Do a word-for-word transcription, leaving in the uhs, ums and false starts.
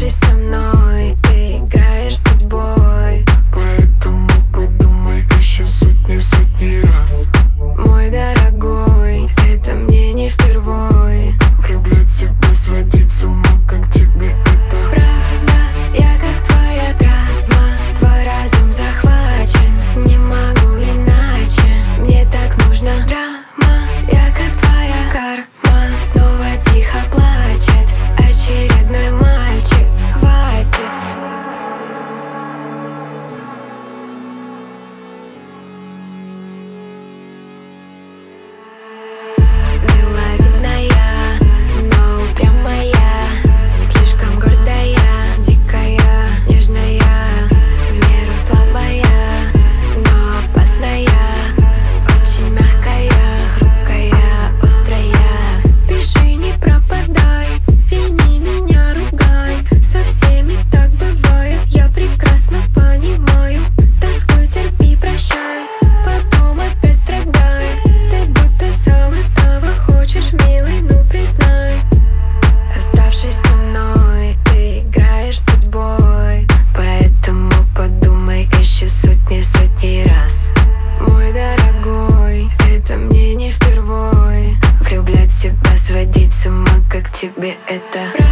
Оставшись со мной, ты играешь с судьбой. Поэтому подумай еще сотни, сотни раз. Мой дорогой, это мне не впервой. Влюблять себя, сводить с ума, как тебе это? Правда, я как твоя драма, твой разум захвачен. Не могу иначе, мне так нужна драма. Я как твоя карма, снова тихо плачет очередной мальчик, хватит. Миловидная, но упрямая, слишком гордая, дикая, нежная, в меру слабая, но опасная, очень мягкая, хрупкая, острая. Пиши, не пропадай, вини меня, ругай. Со всеми так бывает, я прекрасно понимаю. Тоскуй, терпи, прощай, потом опять страдай. Ты будто сам этого хочешь, милый, ну признай. Оставшись со мной, ты играешь с судьбой. Поэтому подумай еще сотни, сотни раз. Мой дорогой, это мне не впервой. Влюблять себя, сводить с ума, как тебе это?